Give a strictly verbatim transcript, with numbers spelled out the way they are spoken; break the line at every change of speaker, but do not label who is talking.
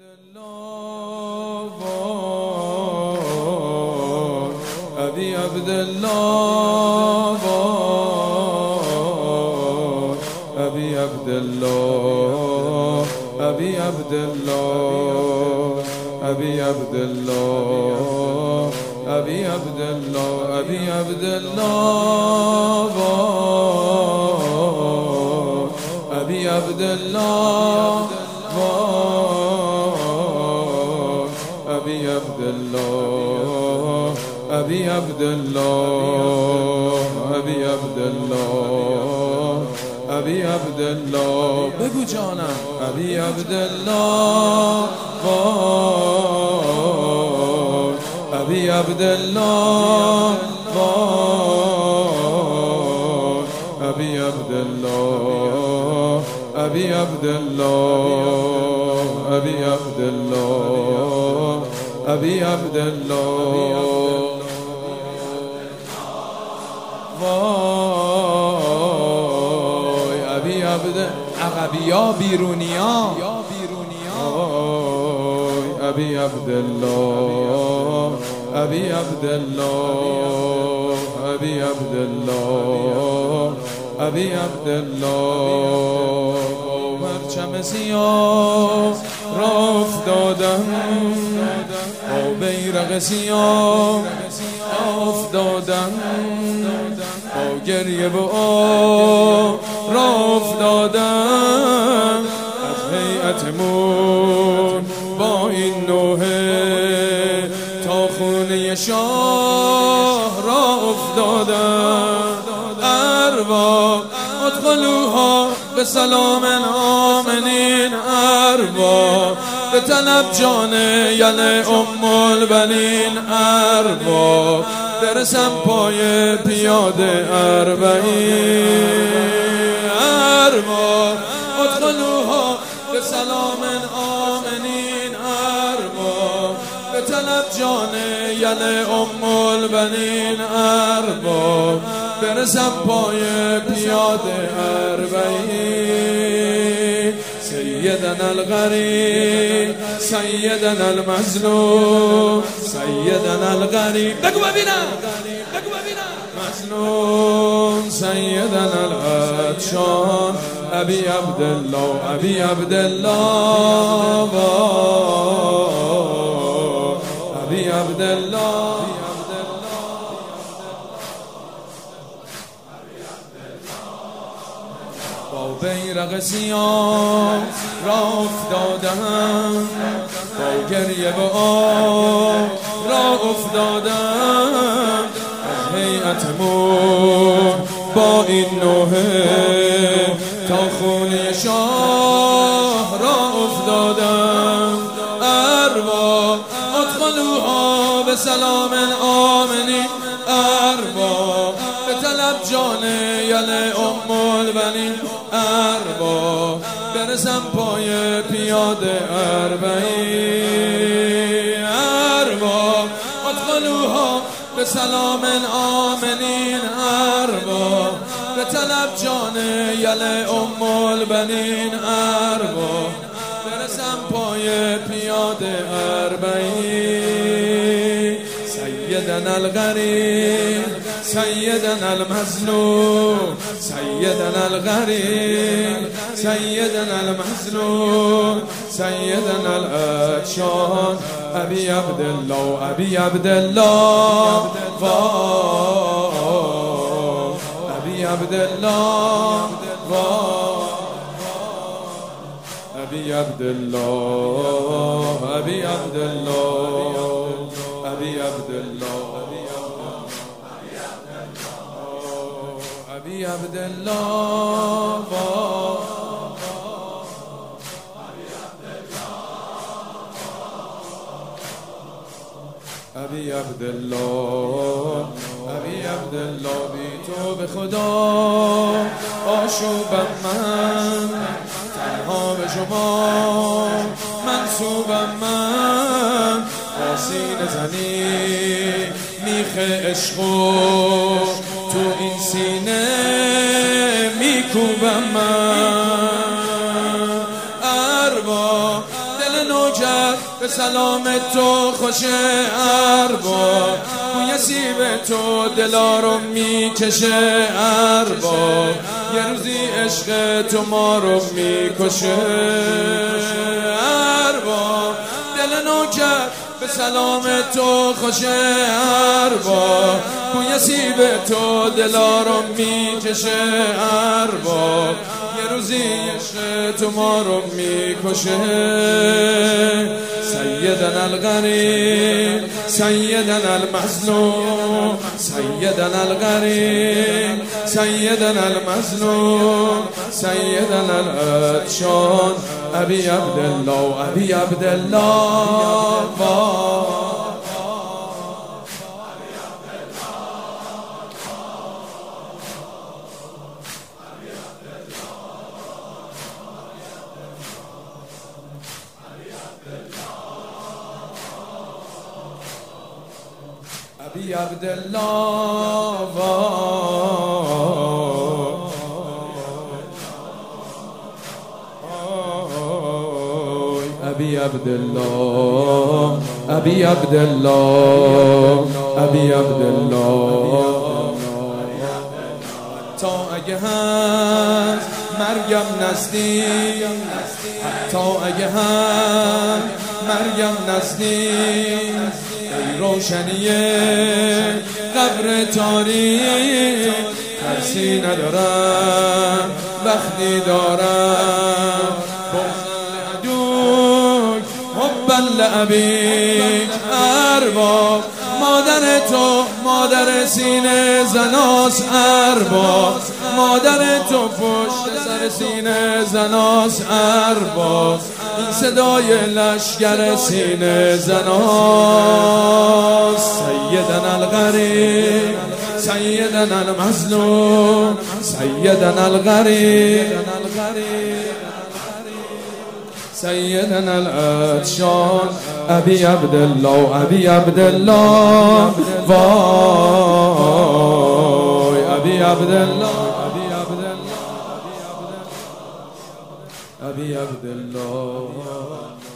عبدالله وای ابی عبدالله وای ابی عبدالله ابی عبدالله ابی عبدالله ابی عبدالله ابی عبدالله وای ابی عبدالله أبي عبد الله أبي عبد الله أبي عبد الله أبي عبد الله بگو جانم أبي عبد الله وای أبي عبد الله وای أبي عبد الله أبي عبد الله أبي عبد الله أبي عبد الله وای أبي عبد عقبیا بیرونیا وای أبي عبد الله أبي عبد الله أبي عبد الله أبي عبد الله پرچم سیاه را افتادم با بیرق سیاه افتادم با گریه و آه را افتادم از هیئتمون با این نوحه تا خونه شاه را افتادم ارباب ادخلوها به سلام آمنین ارباب به طلب جان یل ام البنین ارباب برسم پای پیاده اربعین ارباب ادخلوها به سلام آمنین ارباب به طلب جان یل ام البنین ارباب برسم پای پیاده اربعین سیدنا الغریب سیدنا المظلوم سیدنا الغریب بگو ببینم بگو ببینم مظلوم سیدنا العطشان ابی عبدالله ابی عبدالله ابی عبدالله با بیرق سیاه را افتادم با گریه و آه را افتادم از هیئتمون با این نوحه تا خونه شاه را افتادم ارباب ادخلوها به سلام آمنین ارباب به طلب جان یل ام البنین ارباب برسم پای پیاده اربعین ارباب ادخلوها به سلام آمنین ارباب به طلب جان یل ام البنین ارباب برسم پای پیاده اربعین سیدنا الغریب سیدنا المظلوم سیدنا الغریب سیدنا المظلوم سیدنا العطشان ابی عبدالله ابی عبدالله ابی عبدالله ابی عبدالله ابی عبدالله ابی عبدالله ابی عبدالله ابی عبدالله ابی عبدالله بی تو به خدا آشوبم من تنها به شما منصوبم من با سینه زنی میخ عشقو تو این سینه میکوبم من ارباب دل نو نوکر به سلام تو خوش ارباب، بوی سیب تو دلا رو میکشه ارباب، یه روزی عشق تو ما رو میکشه ارباب. دل نوکر به سلام تو خوش ارباب، بوی سیب تو دلا رو میکشه ارباب، یه روزی عشق تو ما رو میکشه. سیدنا الغریب سیدنا المظلوم، سیدنا الغریب سیدنا المظلوم، سیدنا العطشان ابی عبدالله ابی عبدالله. ابی عبدالله ابی عبدالله ابی عبدالله ابی عبدالله. تا اگه هم مرگم نزدیک، تا اگه هم مرگم نزدیک، ای روشنی قبر تاریک، ترسی ندارم وقتی دارم بغض لعدوک حبا لابیک ارباب. مادر تو مادر سینه زناس ارباب، مادر تو پشت سر سینه زناس ارباب، این صدای لشگر سینه زناس. سیدنا الغریب سیدنا المظلوم، سیدنا الغریب سیدنا العطشان ابی عبدالله ابی عبدالله. وای ابی عبدالله ابی عبدالله ابی عبدالله.